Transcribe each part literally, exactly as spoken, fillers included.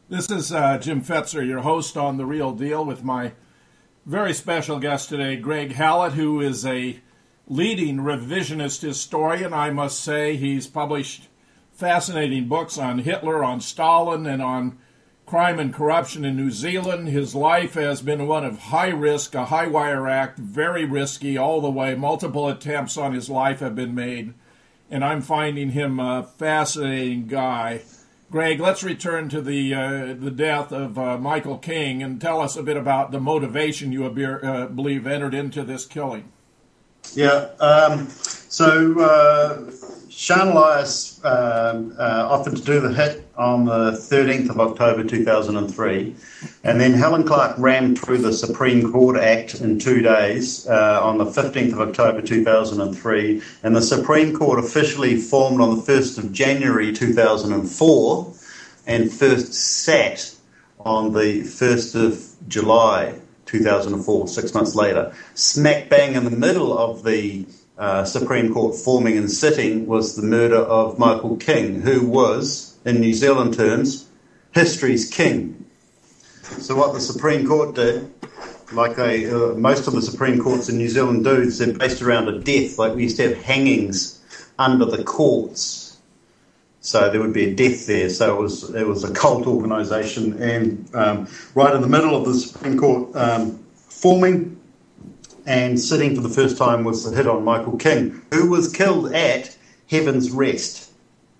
This is uh, Jim Fetzer, your host on The Real Deal, with my very special guest today, Greg Hallett, who is a leading revisionist historian. I must say he's published fascinating books on Hitler, on Stalin, and on crime and corruption in New Zealand. His life has been one of high risk, a high wire act, very risky all the way. Multiple attempts on his life have been made, and I'm finding him a fascinating guy. Greg, let's return to the uh, the death of uh, Michael King and tell us a bit about the motivation you uh, believe entered into this killing. Yeah, um, so uh, Sean Elias um, uh, offered to do the hit on the thirteenth of October two thousand three, and then Helen Clark ran through the Supreme Court Act in two days uh, on the fifteenth of October two thousand three, and the Supreme Court officially formed on the first of January two thousand four and first sat on the first of July two thousand four, six months later. Smack bang in the middle of the uh, Supreme Court forming and sitting was the murder of Michael King, who was, in New Zealand terms, history's king. So what the Supreme Court did, like they, uh, most of the Supreme Courts in New Zealand do, is they're based around a death. Like we used to have hangings under the courts. So there would be a death there. So it was it was a cult organisation, and um, right in the middle of the Supreme Court um, forming and sitting for the first time was the hit on Michael King, who was killed at Heaven's Rest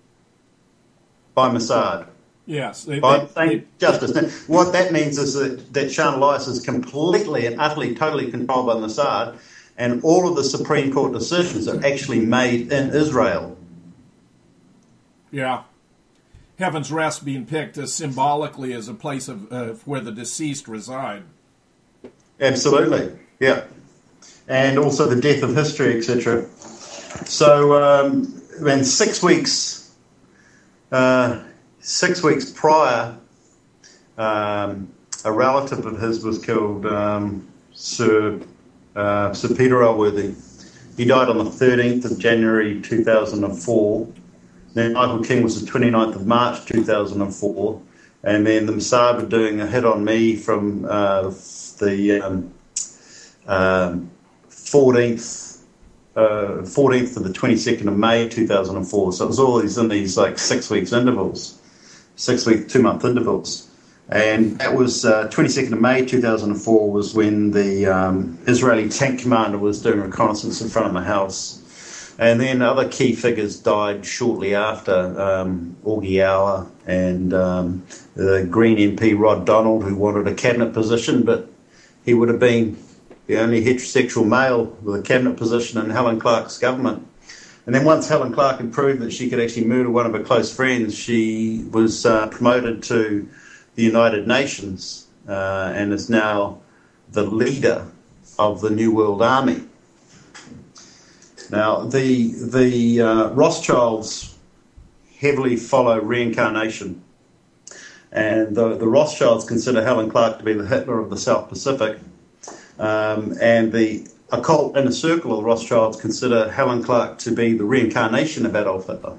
by Mossad. Yes. They, by they, they, justice. Now, what that means is that, that Sean Elias is completely and utterly, totally controlled by Mossad, and all of the Supreme Court decisions are actually made in Israel. Yeah. Heaven's Rest being picked as symbolically as a place of uh, where the deceased reside. Absolutely, yeah. And also the death of history, et cetera. So, um, when six weeks, uh, six weeks prior, um, a relative of his was killed, um, Sir uh, Sir Peter Elworthy. He died on the thirteenth of January two thousand four. Then Michael King was the twenty-ninth of March two thousand four, and then the Mossad were doing a hit on me from uh, the um, um, fourteenth, uh, fourteenth to the twenty-second of May two thousand four. So it was all these in these like six weeks intervals, six week, two month intervals, and that was uh, twenty-second of May two thousand four was when the um, Israeli tank commander was doing reconnaissance in front of my house. And then other key figures died shortly after, um, Augie Auer and um, the Green M P Rod Donald, who wanted a cabinet position, but he would have been the only heterosexual male with a cabinet position in Helen Clark's government. And then once Helen Clark had proved that she could actually murder one of her close friends, she was uh, promoted to the United Nations uh, and is now the leader of the New World Army. Now, the the uh, Rothschilds heavily follow reincarnation, and the, the Rothschilds consider Helen Clark to be the Hitler of the South Pacific, um, and the occult inner circle of the Rothschilds consider Helen Clark to be the reincarnation of Adolf Hitler,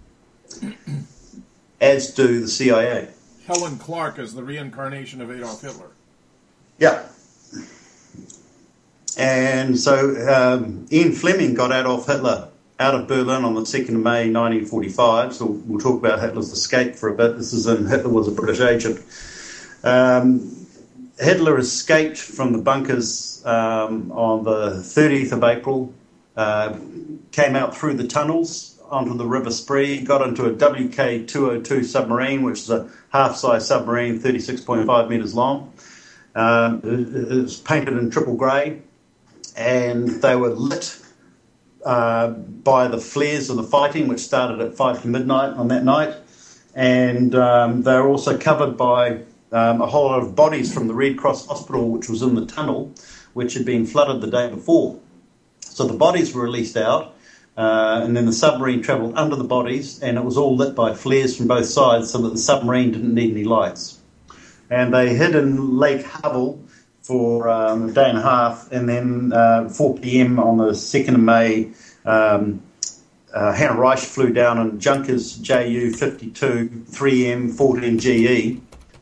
as do the C I A. Helen Clark is the reincarnation of Adolf Hitler. Yeah. And so um, Ian Fleming got Adolf Hitler out of Berlin on the second of May nineteen forty-five. So we'll talk about Hitler's escape for a bit. This is in Hitler was a British agent. Um, Hitler escaped from the bunkers um, on the thirtieth of April, uh, came out through the tunnels onto the River Spree, got into a W K two oh two submarine, which is a half-size submarine, thirty-six point five metres long. Um, it, it was painted in triple grey, and they were lit uh, by the flares of the fighting, which started at five to midnight on that night. And um, they were also covered by um, a whole lot of bodies from the Red Cross Hospital, which was in the tunnel, which had been flooded the day before. So the bodies were released out, uh, and then the submarine travelled under the bodies, and it was all lit by flares from both sides so that the submarine didn't need any lights. And they hid in Lake Havel for um, a day and a half, and then uh, four p.m. on the second of May, um, uh, Hannah Reich flew down in Junkers J U fifty-two three M fourteen G E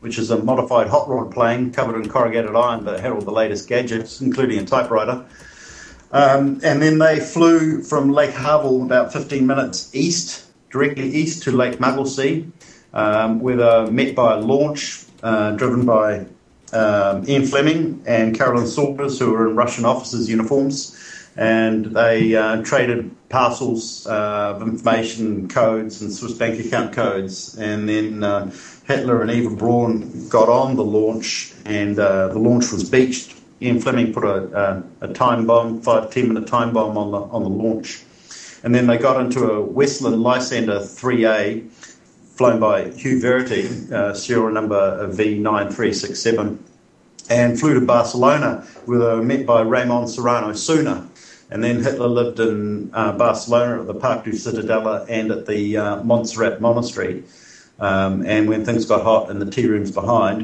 which is a modified hot rod plane covered in corrugated iron but had all the latest gadgets, including a typewriter. Um, and then they flew from Lake Harville about fifteen minutes east, directly east to Lake Mugglesea, um, where they were met by a launch uh, driven by um, Ian Fleming and Carolyn Saunders, who were in Russian officers' uniforms. And they uh, traded parcels uh, of information, codes, and Swiss bank account codes. And then uh, Hitler and Eva Braun got on the launch, and uh, the launch was beached. Ian Fleming put a, a, a time bomb, five ten minute time bomb on the on the launch, and then they got into a Westland Lysander three A, flown by Hugh Verity, uh, serial number V nine three six seven, and flew to Barcelona, where they were met by Raymond Serrano Suna. And then Hitler lived in uh, Barcelona at the Parc du Ciutadella and at the uh, Montserrat Monastery. Um, and when things got hot in the tea rooms behind,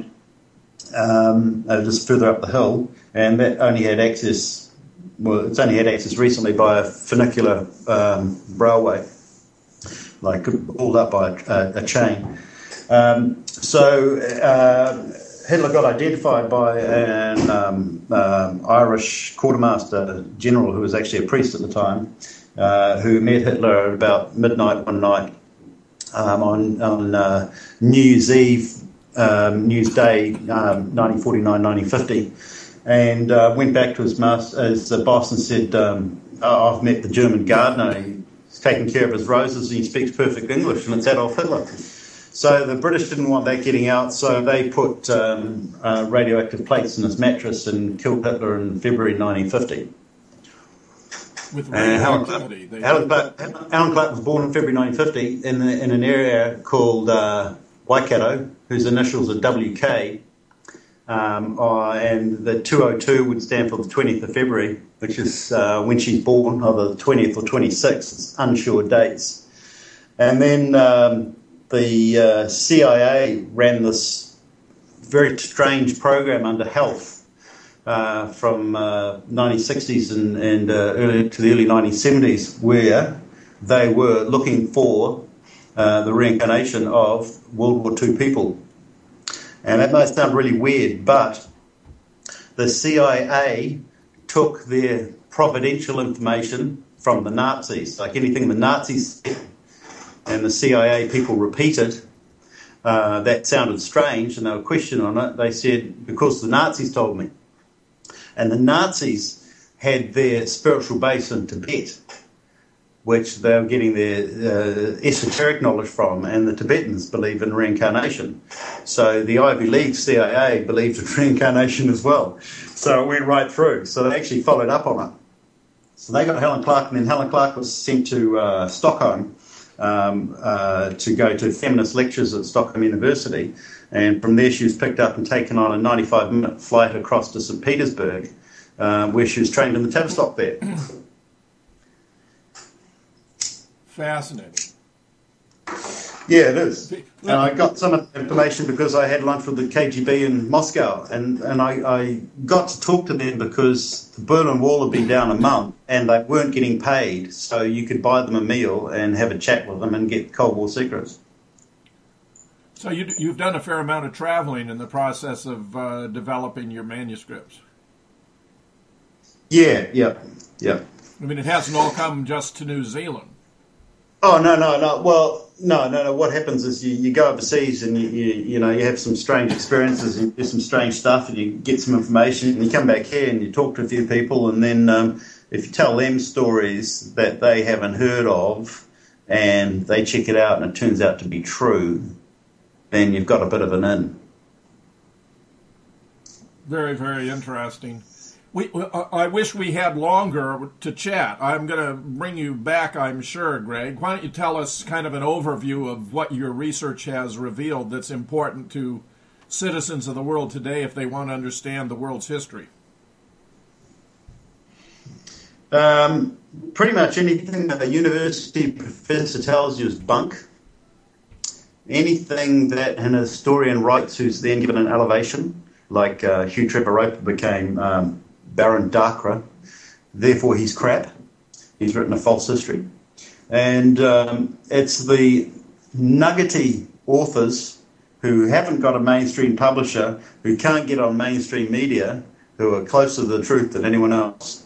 um, they were just further up the hill, and that only had access, well, it's only had access recently by a funicular um, railway, like hauled up by a, a chain. Um, so uh, Hitler got identified by an um, um, Irish quartermaster general who was actually a priest at the time, uh, who met Hitler at about midnight one night um, on, on uh, New Year's Eve, um, New Year's Day, um, nineteen forty-nine nineteen fifty, and uh, went back to his, master, his uh, boss and said, um, oh, I've met the German gardener, he's taking care of his roses and he speaks perfect English, and it's Adolf Hitler. So the British didn't want that getting out, so they put um, uh, radioactive plates in his mattress and killed Hitler in February nineteen fifty. With radioactivity. Uh, Alan, Clark, Alan Clark was born in February nineteen fifty in, the, in an area called uh, Waikato, whose initials are W K, um, uh, and the two oh two would stand for the twentieth of February, which is uh, when she's born, either the twentieth or twenty-sixth, it's unsure dates. And then Um, the uh, C I A ran this very strange program under Health uh, from uh, nineteen sixties and, and uh, early to the early nineteen seventies, where they were looking for uh, the reincarnation of World War Two people. And that might sound really weird, but the C I A took their providential information from the Nazis, like anything the Nazis said, and the C I A people repeated, uh, that sounded strange, and they were questioning on it. They said, because the Nazis told me. And the Nazis had their spiritual base in Tibet, which they were getting their uh, esoteric knowledge from, and the Tibetans believe in reincarnation. So the Ivy League C I A believed in reincarnation as well. So it went right through. So they actually followed up on it. So they got Helen Clark, and then Helen Clark was sent to uh, Stockholm, Um, uh, to go to feminist lectures at Stockholm University, and from there she was picked up and taken on a ninety-five minute flight across to Saint Petersburg, uh, where she was trained in the Tavistock there. Fascinating. Yeah, it is. And I got some of the information because I had lunch with the K G B in Moscow, and, and I, I got to talk to them because the Berlin Wall had been down a month and they weren't getting paid, so you could buy them a meal and have a chat with them and get Cold War secrets. So you, you've done a fair amount of traveling in the process of uh, developing your manuscripts. Yeah, yeah, yeah. I mean, it hasn't all come just to New Zealand. Oh, no, no, no. Well, no, no, no. What happens is you, you go overseas and you, you, you know, you have some strange experiences and you do some strange stuff and you get some information and you come back here and you talk to a few people, and then um, if you tell them stories that they haven't heard of and they check it out and it turns out to be true, then you've got a bit of an in. Very, very interesting. We, I wish we had longer to chat. I'm going to bring you back, I'm sure, Greg. Why don't you tell us kind of an overview of what your research has revealed that's important to citizens of the world today if they want to understand the world's history? Um, pretty much anything that a university professor tells you is bunk. Anything that an historian writes who's then given an elevation, like uh, Hugh Trevor Roper became um, Baron Darkra, therefore he's crap. He's written a false history. And um, it's the nuggety authors who haven't got a mainstream publisher, who can't get on mainstream media, who are closer to the truth than anyone else.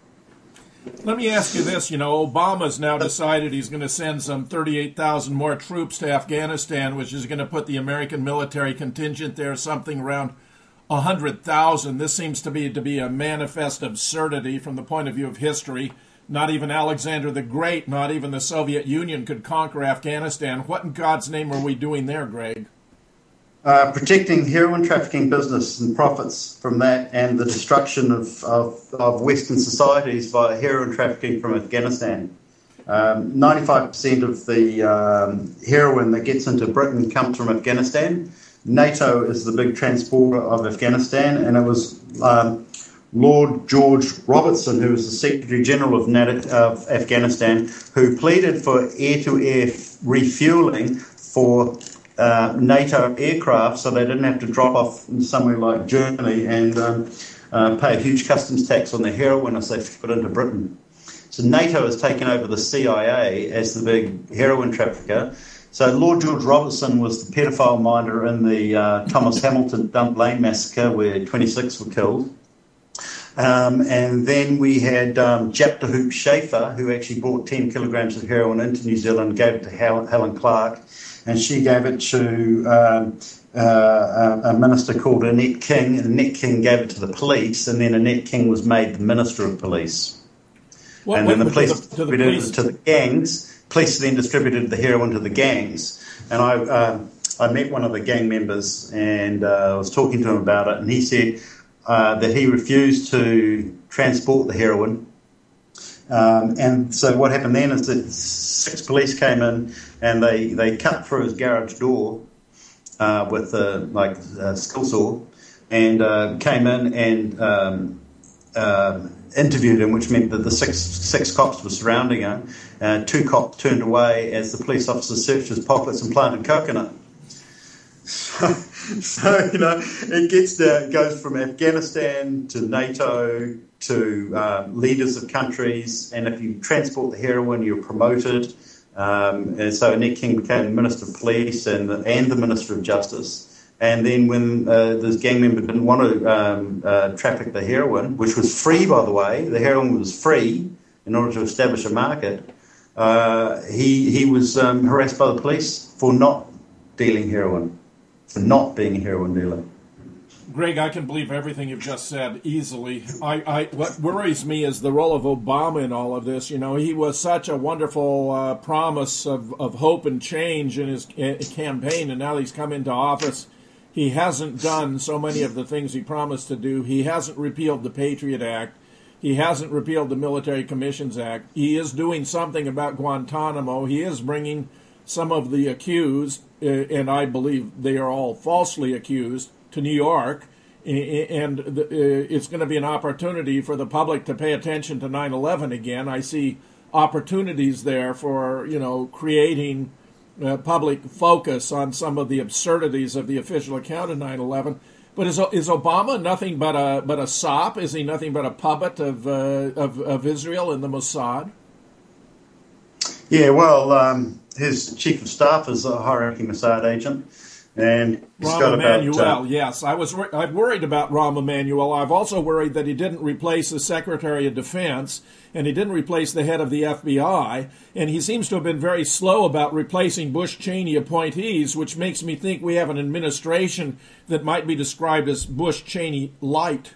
Let me ask you this. You know, Obama's now decided he's going to send some thirty-eight thousand more troops to Afghanistan, which is going to put the American military contingent there something around one hundred thousand. This seems to be to be a manifest absurdity from the point of view of history. Not even Alexander the Great, not even the Soviet Union could conquer Afghanistan. What in God's name are we doing there, Greg? Uh, protecting heroin trafficking business and profits from that, and the destruction of, of, of Western societies via heroin trafficking from Afghanistan. Um, ninety-five percent of the um, heroin that gets into Britain comes from Afghanistan. NATO is the big transporter of Afghanistan, and it was um, Lord George Robertson, who was the Secretary General of, NATO, of Afghanistan, who pleaded for air-to-air refueling for Uh, NATO aircraft, so they didn't have to drop off somewhere like Germany and um, uh, pay a huge customs tax on the heroin as they put into Britain. So NATO has taken over the C I A as the big heroin trafficker. So Lord George Robertson was the pedophile minder in the uh, Thomas Hamilton Dump Lane massacre, where twenty-six were killed. Um, and then we had um, Japta Hoop Schaefer, who actually brought ten kilograms of heroin into New Zealand, gave it to Helen, Helen Clark, and she gave it to um, uh, a minister called Annette King, and Annette King gave it to the police, and then Annette King was made the Minister of Police. What, and then the police the, distributed the police? it to the gangs. Police then distributed the heroin to the gangs. And I uh, I met one of the gang members, and uh, I was talking to him about it, and he said uh, that he refused to transport the heroin. Um, and so what happened then is that six police came in and they, they cut through his garage door uh, with a, like a skill saw, and uh, came in and um, uh, interviewed him, which meant that the six six cops were surrounding him. Uh, two cops turned away as the police officers searched his pockets and planted coconut. So, so you know, it gets to, it goes from Afghanistan to NATO to uh, leaders of countries, and if you transport the heroin, you're promoted. Um, and so Annette King became Minister of Police and the, and the Minister of Justice. And then when uh, this gang member didn't want to um, uh, traffic the heroin, which was free, by the way, the heroin was free in order to establish a market, uh, he, he was um, harassed by the police for not dealing heroin, for not being a heroin dealer. Greg, I can believe everything you've just said easily. I, I, what worries me is the role of Obama in all of this. You know, he was such a wonderful uh, promise of, of hope and change in his uh, campaign, and now he's come into office. He hasn't done so many of the things he promised to do. He hasn't repealed the Patriot Act. He hasn't repealed the Military Commissions Act. He is doing something about Guantanamo. He is bringing some of the accused, uh, and I believe they are all falsely accused, to New York, and it's going to be an opportunity for the public to pay attention to nine eleven again. I see opportunities there for, you know, creating uh, public focus on some of the absurdities of the official account of nine eleven. But is is Obama nothing but a but a sop? Is he nothing but a puppet of uh, of, of Israel and the Mossad? Yeah, well, um, his chief of staff is a high-ranking Mossad agent. And Rahm Emanuel, uh, yes. I was I'm worried about Rahm Emanuel. I've also worried that he didn't replace the Secretary of Defense, and he didn't replace the head of the F B I, and he seems to have been very slow about replacing Bush-Cheney appointees, which makes me think we have an administration that might be described as Bush-Cheney light.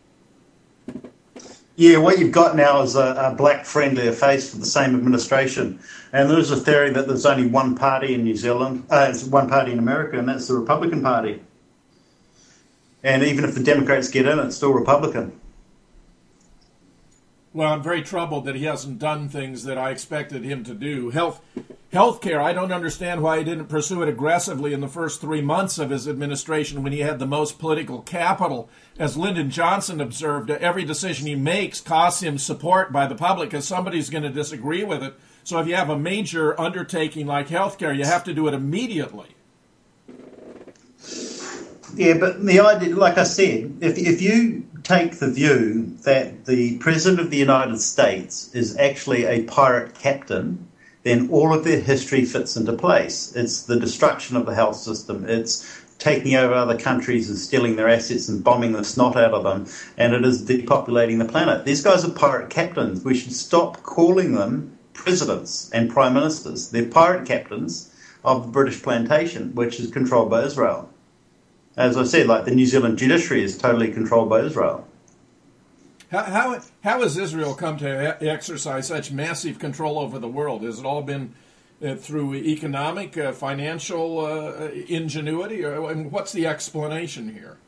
Yeah, what you've got now is a, a black friendlier face for the same administration. And there's a theory that there's only one party in New Zealand, uh, it's one party in America, and that's the Republican Party. And even if the Democrats get in, it's still Republican. Well, I'm very troubled that he hasn't done things that I expected him to do. Health, healthcare, I don't understand why he didn't pursue it aggressively in the first three months of his administration when he had the most political capital. As Lyndon Johnson observed, every decision he makes costs him support by the public because somebody's going to disagree with it. So if you have a major undertaking like healthcare, you have to do it immediately. Yeah, but the idea, like I said, if if you take the view that the President of the United States is actually a pirate captain, then all of their history fits into place. It's the destruction of the health system. It's taking over other countries and stealing their assets and bombing the snot out of them. And it is depopulating the planet. These guys are pirate captains. We should stop calling them presidents and prime ministers. They're pirate captains of the British plantation, which is controlled by Israel. As I said, like the New Zealand judiciary is totally controlled by Israel. How, how, how has Israel come to exercise such massive control over the world? Has it all been uh, through economic, uh, financial uh, ingenuity? Or, and what's the explanation here?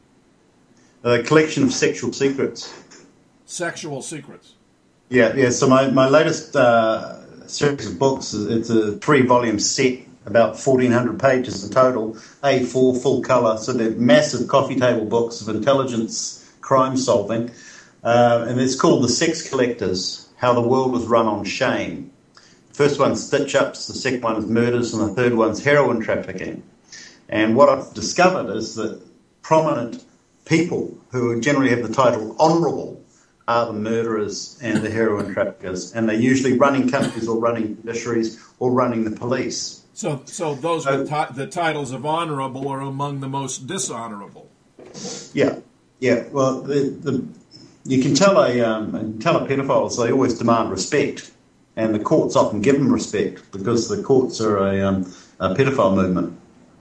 A collection of sexual secrets. Sexual secrets. Yeah, yeah. So my, my latest uh, series of books, it's a three-volume set, about fourteen hundred pages in total, A four, full colour. So they're massive coffee table books of intelligence, crime solving. Uh, and it's called The Sex Collectors, How the World Was Run on Shame. First one's stitch-ups, the second one is murders, and the third one's heroin trafficking. And what I've discovered is that prominent people who generally have the title honourable are the murderers and the heroin traffickers. And they're usually running countries or running judiciaries or running the police. So so those so, with ti- the titles of honourable are among the most dishonourable. Yeah, yeah. Well, the... the You can tell a um, tell a paedophile they always demand respect, and the courts often give them respect because the courts are a, um, a paedophile movement.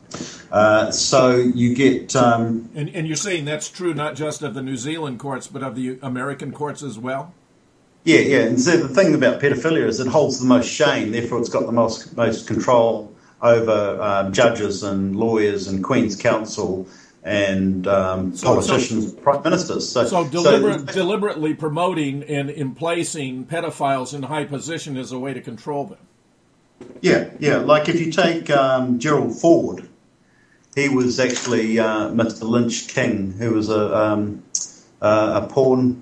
Uh, so you get um, and and you're saying that's true not just of the New Zealand courts but of the American courts as well. Yeah, yeah. And so the thing about paedophilia is it holds the most shame, therefore it's got the most most control over um, judges and lawyers and Queen's Counsel. And um, so, politicians, so, prime ministers. So, so, deliberate, so deliberately promoting and emplacing pedophiles in high position is a way to control them. Yeah, yeah. Like if you take um, Gerald Ford, he was actually uh, Mister Lynch King, who was a um, uh, a porn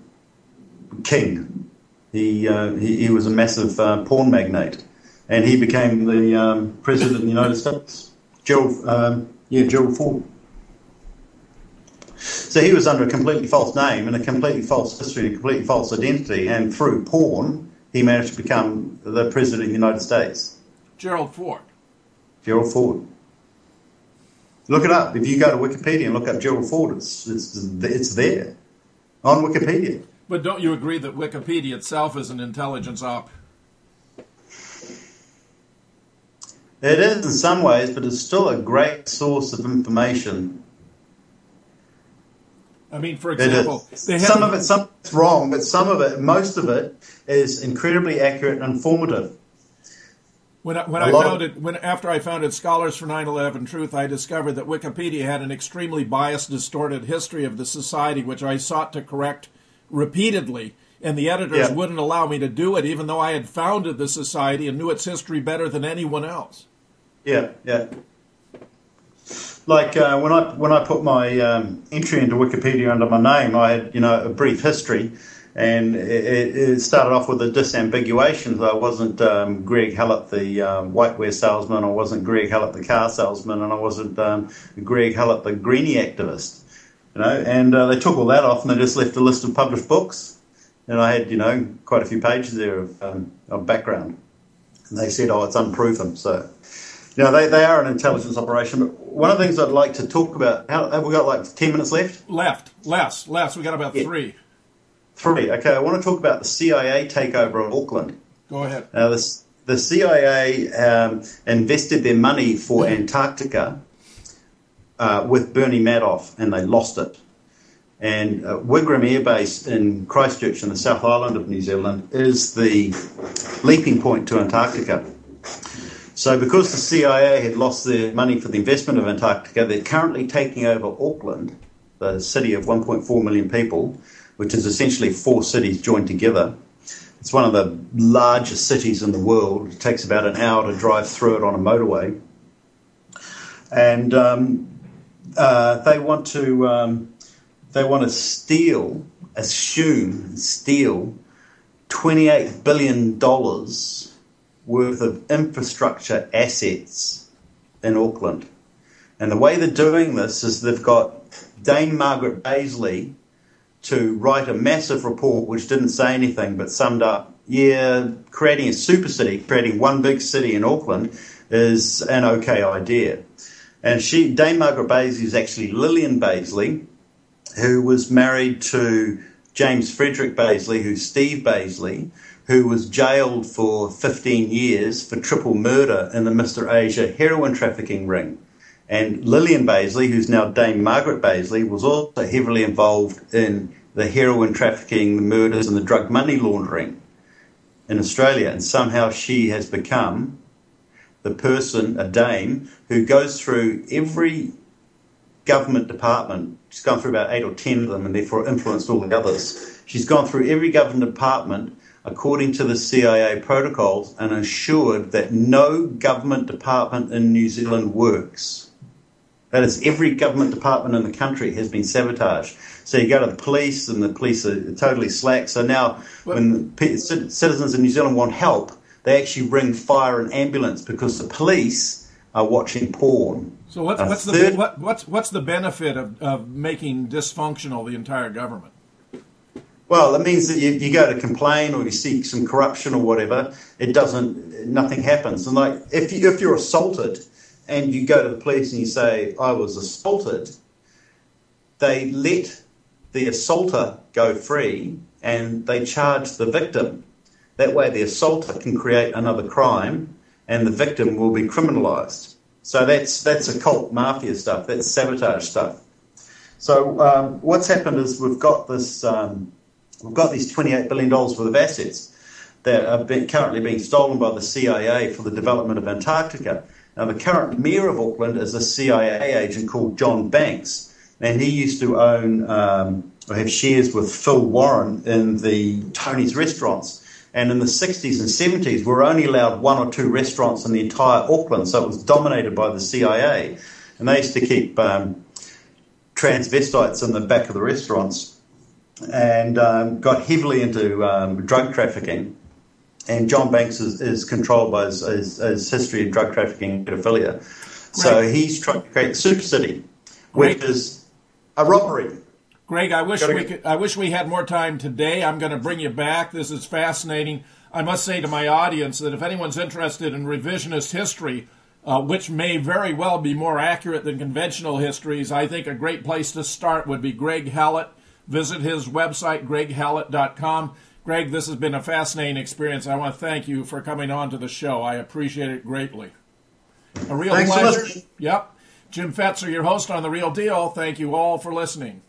king. He, uh, he he was a massive uh, porn magnate, and he became the um, president of the United States. Gerald, um, yeah, Gerald Ford. So he was under a completely false name and a completely false history, a completely false identity, and through porn, he managed to become the president of the United States. Gerald Ford. Gerald Ford. Look it up. If you go to Wikipedia and look up Gerald Ford, it's it's it's there on Wikipedia. But don't you agree that Wikipedia itself is an intelligence op? It is in some ways, but it's still a great source of information. I mean, for example, they some of it, some of it's wrong, but some of it, most of it, is incredibly accurate and informative. When I, when I found it, when after I founded Scholars for nine eleven Truth, I discovered that Wikipedia had an extremely biased, distorted history of the society, which I sought to correct repeatedly, and the editors yeah. wouldn't allow me to do it, even though I had founded the society and knew its history better than anyone else. Yeah, yeah. Like uh, when I when I put my um, entry into Wikipedia under my name, I had you know a brief history, and it, it started off with a disambiguation. I wasn't um, Greg Hallett, the um, whiteware salesman. I wasn't Greg Hallett, the car salesman, and I wasn't um, Greg Hallett, the greenie activist. You know, and uh, they took all that off, and they just left a list of published books. And I had you know quite a few pages there of, um, of background. And they said, "Oh, it's unproven." So. You know, they, they are an intelligence operation, but one of the things I'd like to talk about, how, have we got like ten minutes left? Left, less, less. We got about yeah. three. Three, okay. I want to talk about the C I A takeover of Auckland. Go ahead. Now, this, the C I A um, invested their money for Antarctica uh, with Bernie Madoff, and they lost it. And uh, Wigram Air Base in Christchurch in the South Island of New Zealand is the leaping point to Antarctica. So because the C I A had lost their money for the investment of Antarctica, they're currently taking over Auckland, the city of one point four million people, which is essentially four cities joined together. It's one of the largest cities in the world. It takes about an hour to drive through it on a motorway. And um, uh, they want to um, they want to steal, assume, steal twenty-eight billion dollars worth of infrastructure assets in Auckland. And the way they're doing this is they've got Dame Margaret Paisley to write a massive report which didn't say anything but summed up yeah, creating a super city, creating one big city in Auckland is an okay idea. And she, Dame Margaret Bazley is actually Lillian Bazley, who was married to James Frederick Bazley, who's Steve Bazley, who was jailed for fifteen years for triple murder in the Mister Asia heroin trafficking ring. And Lillian Bazley, who's now Dame Margaret Bazley, was also heavily involved in the heroin trafficking, the murders and the drug money laundering in Australia. And somehow she has become the person, a dame, who goes through every government department. She's gone through about eight or ten of them and therefore influenced all the others. She's gone through every government department according to the C I A protocols and ensured that no government department in New Zealand works. That is, every government department in the country has been sabotaged. So you go to the police and the police are totally slack. So now when the citizens in New Zealand want help, they actually ring fire and ambulance because the police are watching porn. So what's, what's, third, the, what, what's, what's the benefit of, of making dysfunctional the entire government? Well, it means that you, you go to complain or you seek some corruption or whatever. It doesn't, nothing happens. And like if you, if you're assaulted and you go to the police and you say, I was assaulted, they let the assaulter go free and they charge the victim. That way the assaulter can create another crime and the victim will be criminalised. So that's that's occult mafia stuff, that's sabotage stuff. So um, what's happened is we've got this, um, we've got these twenty-eight billion dollars worth of assets that are being, currently being stolen by the C I A for the development of Antarctica. Now the current mayor of Auckland is a C I A agent called John Banks, and he used to own um, or have shares with Phil Warren in the Tony's restaurants. And in the sixties and seventies, we were only allowed one or two restaurants in the entire Auckland, so it was dominated by the C I A. And they used to keep um, transvestites in the back of the restaurants and um, got heavily into um, drug trafficking. And John Banks is, is controlled by his, his, his history of drug trafficking and pedophilia. So Greg, he's trying to create a super city, which Greg, is a robbery. Greg, I wish we could, I wish we had more time today. I'm going to bring you back. This is fascinating. I must say to my audience that if anyone's interested in revisionist history, uh, which may very well be more accurate than conventional histories, I think a great place to start would be Greg Hallett. Visit his website, greg hallett dot com. Greg, this has been a fascinating experience. I want to thank you for coming on to the show. I appreciate it greatly. A real Thanks pleasure. Yep. Jim Fetzer, your host on The Real Deal. Thank you all for listening.